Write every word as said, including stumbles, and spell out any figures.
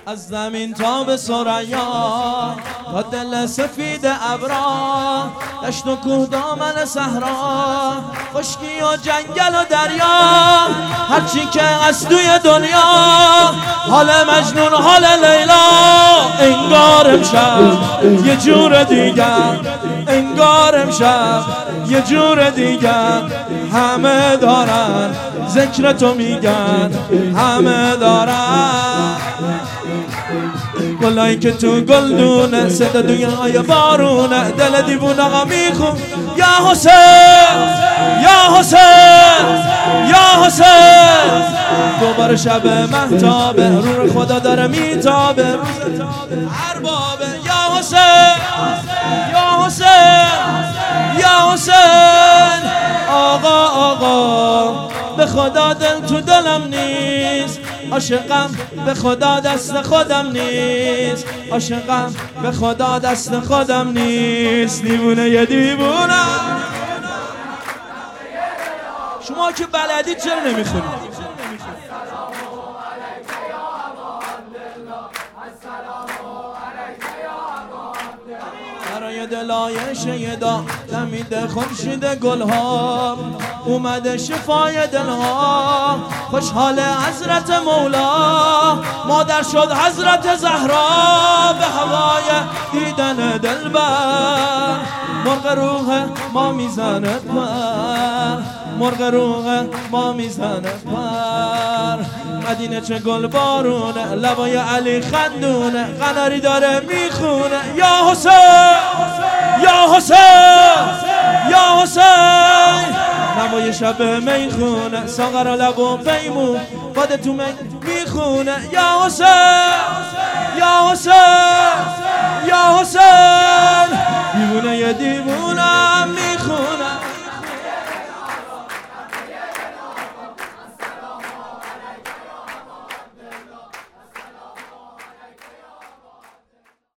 از زمین تا به ثریا تا دل سفید ابرا، دشت و کوه دامن صحرا، خشکی و جنگل و دریا، هرچی که از توی دنیا، حال مجنون حال لیلا، انگار امشب یه جور دیگر، انگار امشب یه جور دیگر، همه دارن ذکر تو میگن، همه دارن گلایی که تو گلدونه، صدا دنیای بارونه، دل دیوون آقا میخون یا حسین یا حسین یا حسین. دوباره شب مهتابه، رو خدا داره میتابه، روز اربابه یا حسین یا حسین یا حسین. آقا آقا به خدا دل تو دلم نیست، عاشقم به خدا دست خودم نیست، عاشقم به خدا دست خودم نیست. دیوونه یه دیوونه. شما که بلدید چرا نمیخونید؟ برای دلای شیدا دمیده خورشید گلها، اومده شفای دلها، خوشحال حضرت مولا، مادر شد حضرت زهرا، به هوای دیدن دلبر، مرغ روح ما میزنه پر، مرغ روح ما میزنه پر. مدینه چه گل بارونه، لبای علی خندونه، قناری داره میخونه یا حسین یا حسین یا حسین. نمای شب میخونه، ساغر لب پیمون، باد تو میخونه یا حسین یا حسین یا حسین. دیوونه یه دیوونه.